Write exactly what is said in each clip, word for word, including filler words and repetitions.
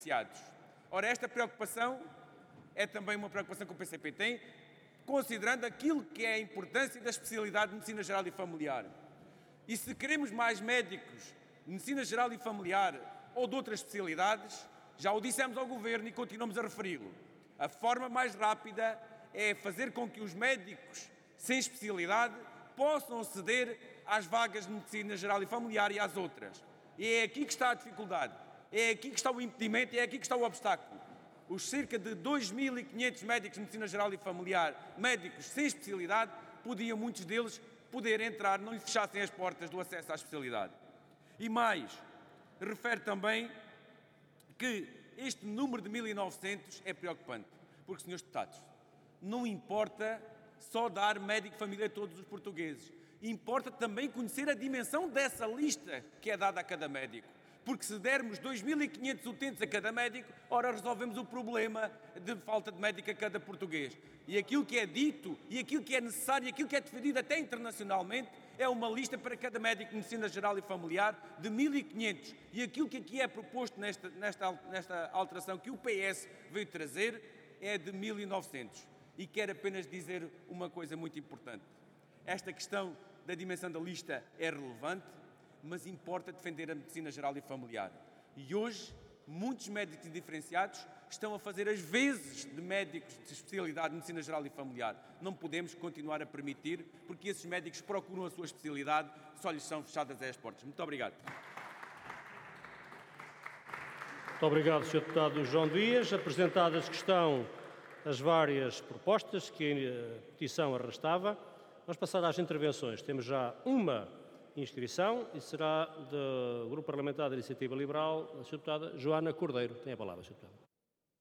beneficiados. Ora, esta preocupação é também uma preocupação que o P C P tem, considerando aquilo que é a importância da especialidade de medicina geral e familiar. E se queremos mais médicos de medicina geral e familiar ou de outras especialidades, já o dissemos ao Governo e continuamos a referi-lo. A forma mais rápida é fazer com que os médicos sem especialidade possam aceder às vagas de medicina geral e familiar e às outras. E é aqui que está a dificuldade, é aqui que está o impedimento e é aqui que está o obstáculo. Os cerca de dois mil e quinhentos médicos de medicina geral e familiar, médicos sem especialidade, podiam, muitos deles, poder entrar, não lhe fechassem as portas do acesso à especialidade. E mais, refere também que este número de mil e novecentos é preocupante, porque, senhores deputados, não importa só dar médico de família a todos os portugueses, importa também conhecer a dimensão dessa lista que é dada a cada médico. Porque se dermos dois mil e quinhentos utentes a cada médico, ora resolvemos o problema de falta de médico a cada português. E aquilo que é dito, e aquilo que é necessário, e aquilo que é defendido até internacionalmente, é uma lista para cada médico de medicina geral e familiar de mil e quinhentos. E aquilo que aqui é proposto nesta, nesta, nesta alteração que o P S veio trazer é de mil e novecentos. E quero apenas dizer uma coisa muito importante. Esta questão da dimensão da lista é relevante, mas importa defender a medicina geral e familiar. E hoje, muitos médicos indiferenciados estão a fazer as vezes de médicos de especialidade de medicina geral e familiar. Não podemos continuar a permitir, porque esses médicos procuram a sua especialidade, só lhes são fechadas as portas. Muito obrigado. Muito obrigado, senhor Deputado João Dias. Apresentadas que estão as várias propostas que a petição arrastava, vamos passar às intervenções. Temos já uma inscrição e será do Grupo Parlamentar da Iniciativa Liberal, a senhora Deputada Joana Cordeiro. Tem a palavra, senhora Deputada.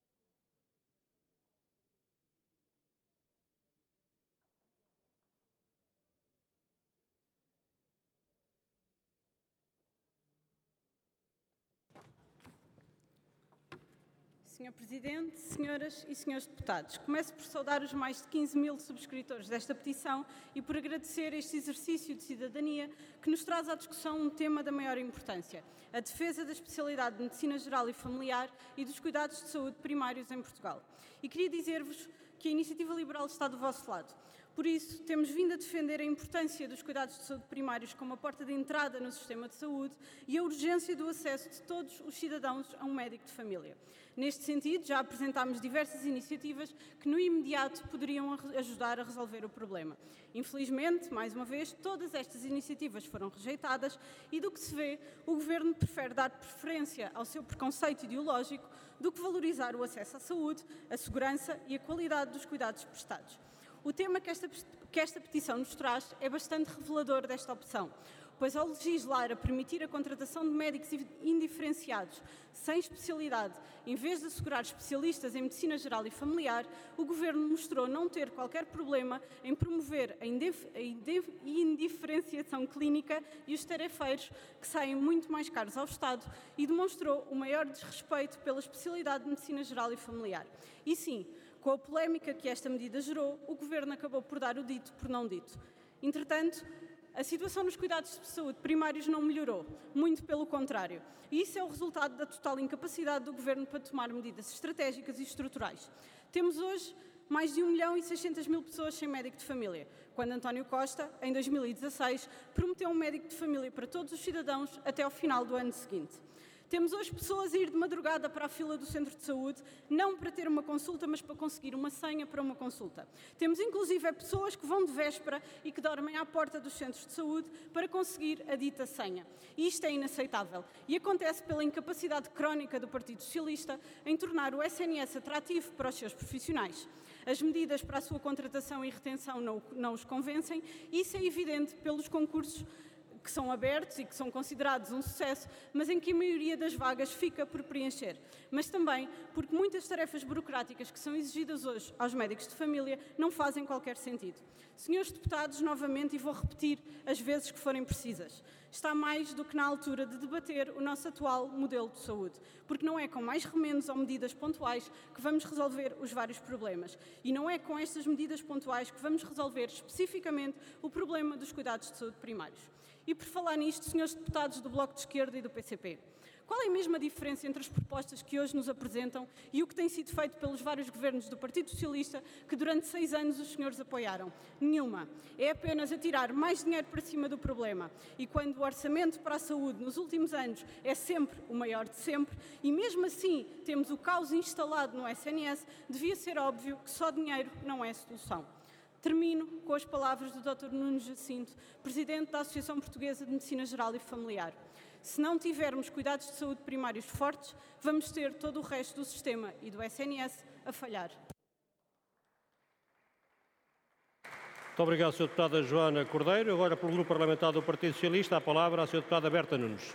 senhor Presidente, senhoras e senhores deputados, começo por saudar os mais de quinze mil subscritores desta petição e por agradecer este exercício de cidadania que nos traz à discussão um tema da maior importância, a defesa da especialidade de medicina geral e familiar e dos cuidados de saúde primários em Portugal. E queria dizer-vos que a Iniciativa Liberal está do vosso lado. Por isso, temos vindo a defender a importância dos cuidados de saúde primários como a porta de entrada no sistema de saúde e a urgência do acesso de todos os cidadãos a um médico de família. Neste sentido, já apresentámos diversas iniciativas que, no imediato, poderiam ajudar a resolver o problema. Infelizmente, mais uma vez, todas estas iniciativas foram rejeitadas e, do que se vê, o Governo prefere dar preferência ao seu preconceito ideológico do que valorizar o acesso à saúde, a segurança e a qualidade dos cuidados prestados. O tema que esta, que esta petição nos traz é bastante revelador desta opção, pois ao legislar a permitir a contratação de médicos indiferenciados sem especialidade, em vez de assegurar especialistas em medicina geral e familiar, o Governo mostrou não ter qualquer problema em promover a, indif a indif indiferenciação clínica e os tarefeiros que saem muito mais caros ao Estado e demonstrou o maior desrespeito pela especialidade de medicina geral e familiar. E sim, com a polémica que esta medida gerou, o Governo acabou por dar o dito por não dito. Entretanto, a situação nos cuidados de saúde primários não melhorou, muito pelo contrário. E isso é o resultado da total incapacidade do Governo para tomar medidas estratégicas e estruturais. Temos hoje mais de um milhão e seiscentas mil pessoas sem médico de família, quando António Costa, em dois mil e dezasseis, prometeu um médico de família para todos os cidadãos até ao final do ano seguinte. Temos hoje pessoas a ir de madrugada para a fila do centro de saúde, não para ter uma consulta, mas para conseguir uma senha para uma consulta. Temos, inclusive, pessoas que vão de véspera e que dormem à porta dos centros de saúde para conseguir a dita senha. E isto é inaceitável. E acontece pela incapacidade crónica do Partido Socialista em tornar o S N S atrativo para os seus profissionais. As medidas para a sua contratação e retenção não, não os convencem, e isso é evidente pelos concursos que são abertos e que são considerados um sucesso, mas em que a maioria das vagas fica por preencher. Mas também porque muitas tarefas burocráticas que são exigidas hoje aos médicos de família não fazem qualquer sentido. Senhores deputados, novamente, e vou repetir as vezes que forem precisas, está mais do que na altura de debater o nosso atual modelo de saúde, porque não é com mais remendos ou medidas pontuais que vamos resolver os vários problemas. E não é com estas medidas pontuais que vamos resolver especificamente o problema dos cuidados de saúde primários. E por falar nisto, senhores deputados do Bloco de Esquerda e do P C P, Qual é mesmo a diferença entre as propostas que hoje nos apresentam e o que tem sido feito pelos vários governos do Partido Socialista que durante seis anos os senhores apoiaram? Nenhuma. É apenas atirar mais dinheiro para cima do problema. E quando o orçamento para a saúde nos últimos anos é sempre o maior de sempre e mesmo assim temos o caos instalado no S N S, devia ser óbvio que só dinheiro não é a solução. Termino com as palavras do doutor Nuno Jacinto, Presidente da Associação Portuguesa de Medicina Geral e Familiar. Se não tivermos cuidados de saúde primários fortes, vamos ter todo o resto do sistema e do S N S a falhar. Muito obrigado, senhora Deputada Joana Cordeiro. Agora, pelo Grupo Parlamentar do Partido Socialista, a palavra à senhora Deputada Berta Nunes.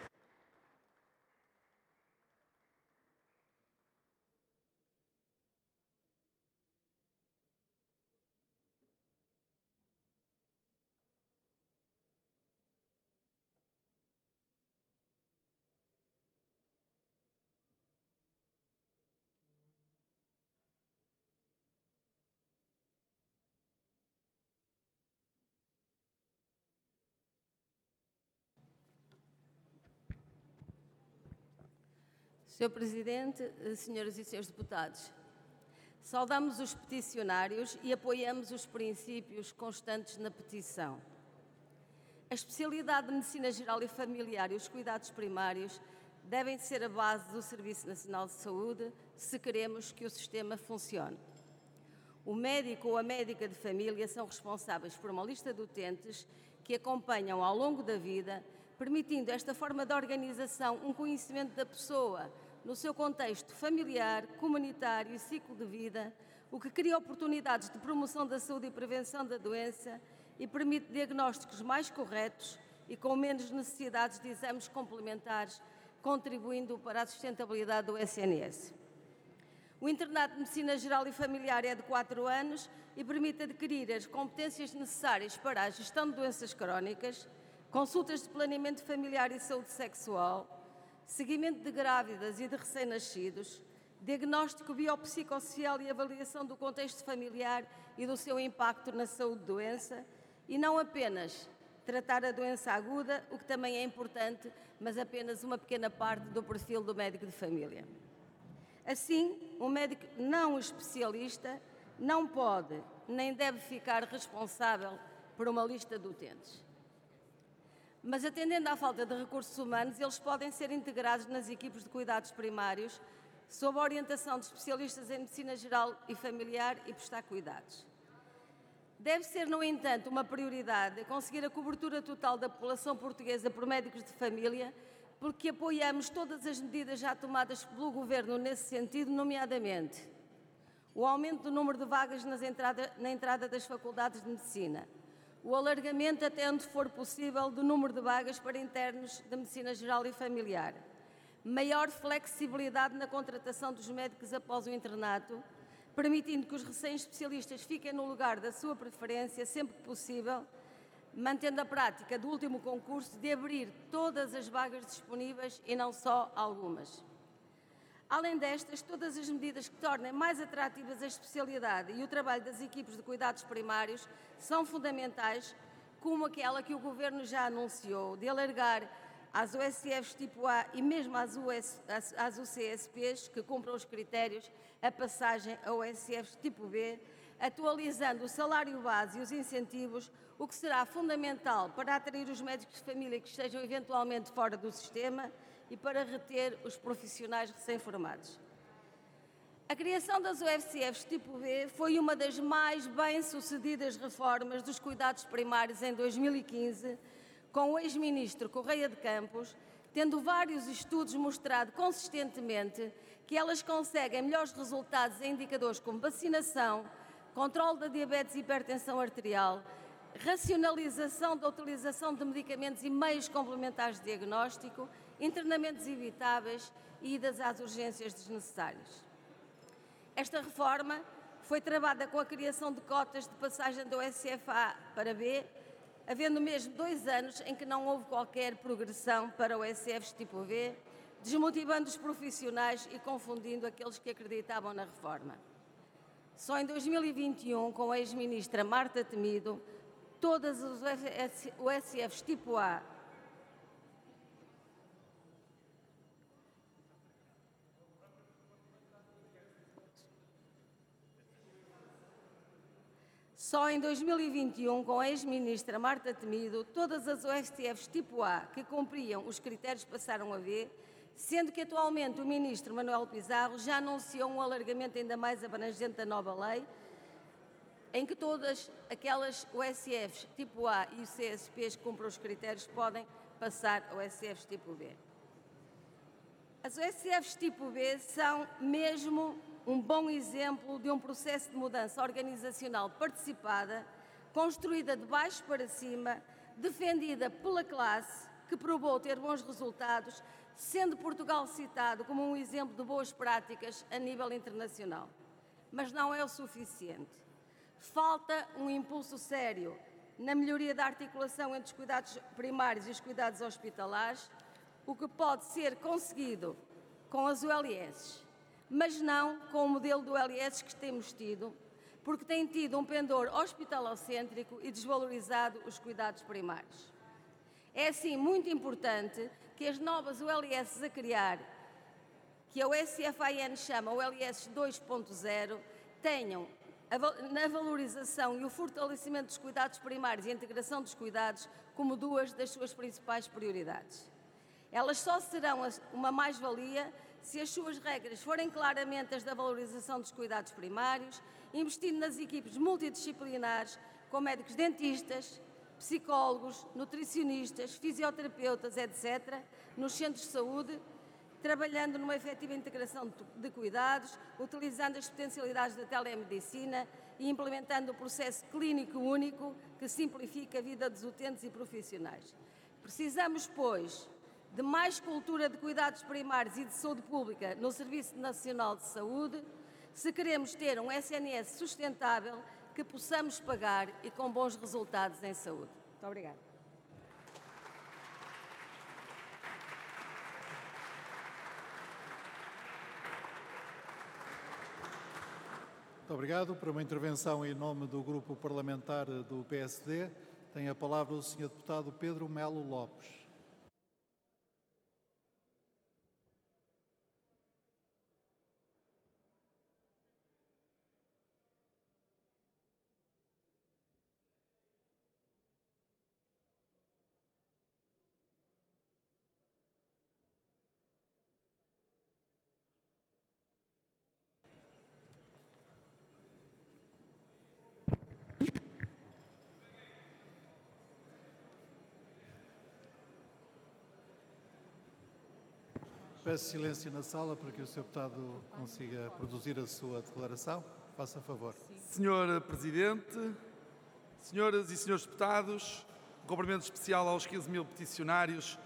senhor Presidente, senhoras e senhores deputados, saudamos os peticionários e apoiamos os princípios constantes na petição. A especialidade de Medicina Geral e Familiar e os cuidados primários devem ser a base do Serviço Nacional de Saúde se queremos que o sistema funcione. O médico ou a médica de família são responsáveis por uma lista de utentes que acompanham ao longo da vida, permitindo esta forma de organização um conhecimento da pessoa no seu contexto familiar, comunitário e ciclo de vida, o que cria oportunidades de promoção da saúde e prevenção da doença e permite diagnósticos mais corretos e com menos necessidades de exames complementares, contribuindo para a sustentabilidade do S N S. O internato de Medicina Geral e Familiar é de quatro anos e permite adquirir as competências necessárias para a gestão de doenças crónicas, consultas de planeamento familiar e saúde sexual, seguimento de grávidas e de recém-nascidos, diagnóstico biopsicossocial e avaliação do contexto familiar e do seu impacto na saúde-doença, e não apenas tratar a doença aguda, o que também é importante, mas apenas uma pequena parte do perfil do médico de família. Assim, um médico não especialista não pode nem deve ficar responsável por uma lista de utentes. Mas, atendendo à falta de recursos humanos, eles podem ser integrados nas equipes de cuidados primários, sob a orientação de especialistas em medicina geral e familiar e prestar cuidados. Deve ser, no entanto, uma prioridade conseguir a cobertura total da população portuguesa por médicos de família, porque apoiamos todas as medidas já tomadas pelo Governo nesse sentido, nomeadamente o aumento do número de vagas nas entrada, na entrada das faculdades de medicina, o alargamento até onde for possível do número de vagas para internos de medicina geral e familiar, maior flexibilidade na contratação dos médicos após o internato, permitindo que os recém-especialistas fiquem no lugar da sua preferência sempre que possível, mantendo a prática do último concurso de abrir todas as vagas disponíveis e não só algumas. Além destas, todas as medidas que tornem mais atrativas a especialidade e o trabalho das equipes de cuidados primários são fundamentais, como aquela que o Governo já anunciou, de alargar às U S Fs tipo A e mesmo às, U S, às, às U C S Ps, que cumpram os critérios, a passagem a U S Fs tipo B, atualizando o salário base e os incentivos, o que será fundamental para atrair os médicos de família que estejam eventualmente fora do sistema e para reter os profissionais recém-formados. A criação das U F C Fs tipo B foi uma das mais bem-sucedidas reformas dos cuidados primários em dois mil e quinze, com o ex-ministro Correia de Campos, tendo vários estudos mostrado consistentemente que elas conseguem melhores resultados em indicadores como vacinação, controle da diabetes e hipertensão arterial, racionalização da utilização de medicamentos e meios complementares de diagnóstico, internamentos evitáveis e idas às urgências desnecessárias. Esta reforma foi travada com a criação de cotas de passagem do U S F A para B, havendo mesmo dois anos em que não houve qualquer progressão para o U S Fs tipo B, desmotivando os profissionais e confundindo aqueles que acreditavam na reforma. Só em dois mil e vinte e um, com a ex-ministra Marta Temido, todas as U S Fs tipo A Só em dois mil e vinte e um, com a ex-ministra Marta Temido, todas as O S Fs tipo A que cumpriam os critérios passaram a B, sendo que atualmente o ministro Manuel Pizarro já anunciou um alargamento ainda mais abrangente da nova lei, em que todas aquelas O S Fs tipo A e os C S Ps que cumprem os critérios podem passar a O S Fs tipo B. As O S Fs tipo B são mesmo um bom exemplo de um processo de mudança organizacional participada, construída de baixo para cima, defendida pela classe, que provou ter bons resultados, sendo Portugal citado como um exemplo de boas práticas a nível internacional. Mas não é o suficiente. Falta um impulso sério na melhoria da articulação entre os cuidados primários e os cuidados hospitalares, o que pode ser conseguido com as U L S, mas não com o modelo do U L S que temos tido, porque tem tido um pendor hospitalocêntrico e desvalorizado os cuidados primários. É, assim, muito importante que as novas U L S a criar, que a O S F A N chama U L S dois ponto zero, tenham na valorização e o fortalecimento dos cuidados primários e a integração dos cuidados como duas das suas principais prioridades. Elas só serão uma mais-valia se as suas regras forem claramente as da valorização dos cuidados primários, investindo nas equipes multidisciplinares, com médicos dentistas, psicólogos, nutricionistas, fisioterapeutas, etcétera, nos centros de saúde, trabalhando numa efetiva integração de cuidados, utilizando as potencialidades da telemedicina e implementando o processo clínico único que simplifica a vida dos utentes e profissionais. Precisamos, pois, de mais cultura de cuidados primários e de saúde pública no Serviço Nacional de Saúde, se queremos ter um S N S sustentável que possamos pagar e com bons resultados em saúde. Muito obrigada. Muito obrigado. Para uma intervenção em nome do Grupo Parlamentar do P S D, tem a palavra o senhor Deputado Pedro Melo Lopes. Peço silêncio na sala para que o senhor Deputado consiga produzir a sua declaração. Faça favor. senhor Presidente, senhoras e senhores deputados, um cumprimento especial aos quinze mil peticionários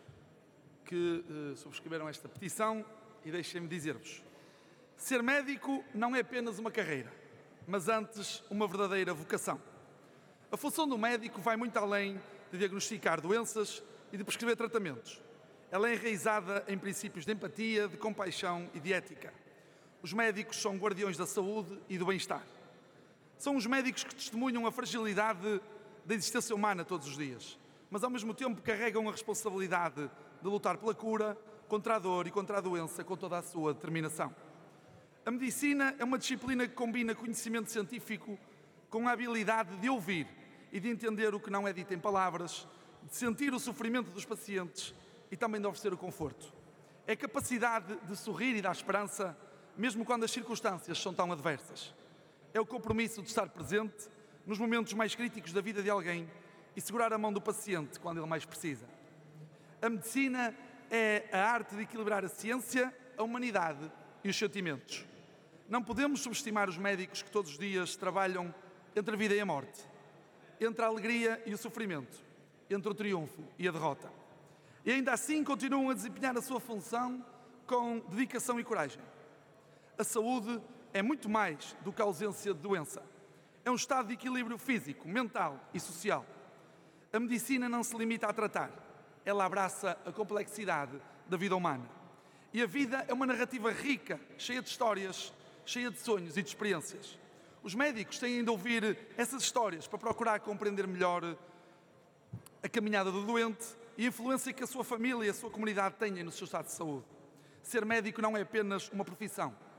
que eh, subscreveram esta petição e deixem-me dizer-vos: ser médico não é apenas uma carreira, mas antes uma verdadeira vocação. A função do médico vai muito além de diagnosticar doenças e de prescrever tratamentos. Ela é enraizada em princípios de empatia, de compaixão e de ética. Os médicos são guardiões da saúde e do bem-estar. São os médicos que testemunham a fragilidade da existência humana todos os dias, mas ao mesmo tempo carregam a responsabilidade de lutar pela cura, contra a dor e contra a doença com toda a sua determinação. A medicina é uma disciplina que combina conhecimento científico com a habilidade de ouvir e de entender o que não é dito em palavras, de sentir o sofrimento dos pacientes e também de oferecer o conforto. É a capacidade de sorrir e dar esperança, mesmo quando as circunstâncias são tão adversas. É o compromisso de estar presente nos momentos mais críticos da vida de alguém e segurar a mão do paciente quando ele mais precisa. A medicina é a arte de equilibrar a ciência, a humanidade e os sentimentos. Não podemos subestimar os médicos que todos os dias trabalham entre a vida e a morte, entre a alegria e o sofrimento, entre o triunfo e a derrota. E ainda assim continuam a desempenhar a sua função com dedicação e coragem. A saúde é muito mais do que a ausência de doença. É um estado de equilíbrio físico, mental e social. A medicina não se limita a tratar. Ela abraça a complexidade da vida humana. E a vida é uma narrativa rica, cheia de histórias, cheia de sonhos e de experiências. Os médicos têm de ouvir essas histórias para procurar compreender melhor a caminhada do doente e a influência que a sua família e a sua comunidade têm no seu estado de saúde. Ser médico não é apenas uma profissão,